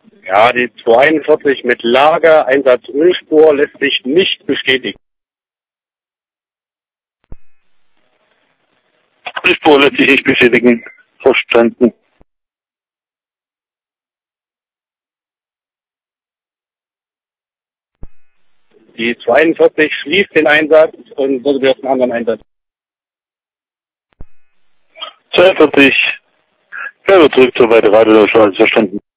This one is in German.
Ja, die 42 mit Lager, Einsatz Ölspur lässt sich nicht bestätigen. Ölspur lässt sich nicht bestätigen. Verstanden. Die 42 schließt den Einsatz und würde auf einen anderen Einsatz. 42. Selber zurück zur Weite Radioschale, verstanden.